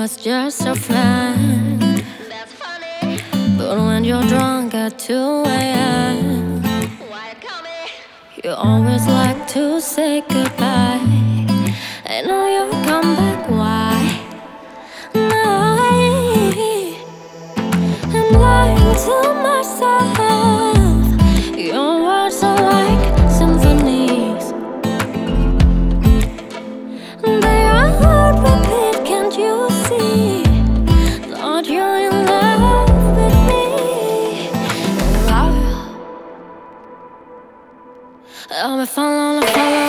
was just a friend. That's funny. But when you're drunk at 2 a.m., Why call me? you always like to say goodbye. I know you'll come back, why? I'm lying to myself. Your words are like symphonies. They are hard repeat, can't you see? Lord, you're in love with me. I'm falling,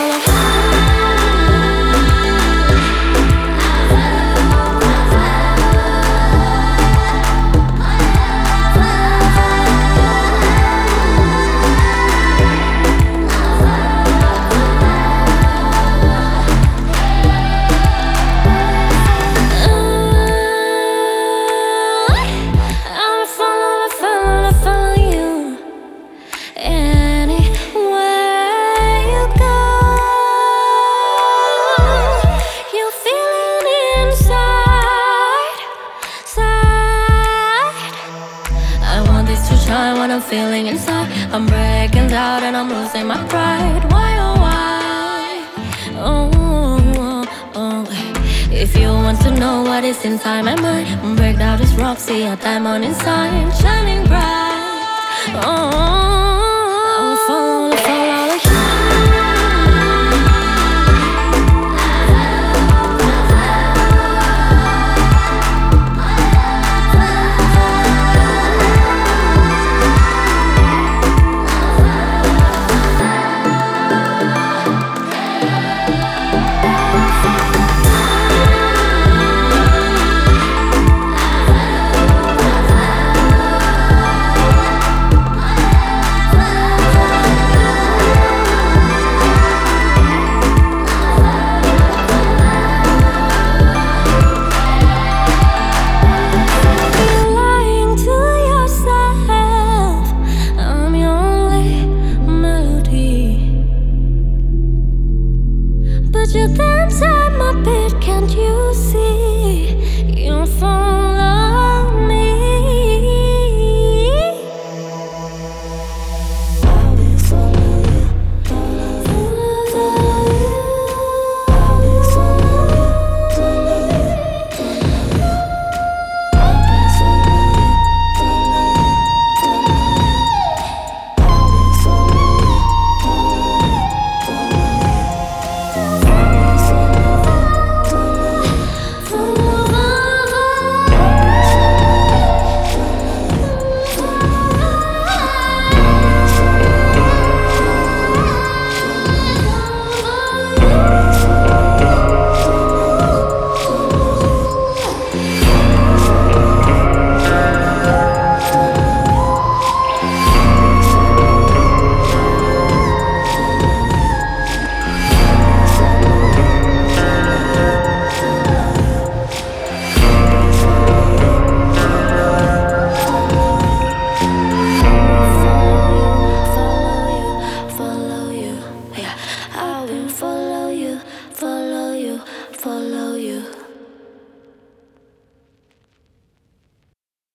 when I'm feeling inside, I'm breaking down and I'm losing my pride. Why, oh why? Oh, oh, oh. If you want to know what is inside my mind, break down this rock, see a diamond inside, shining bright.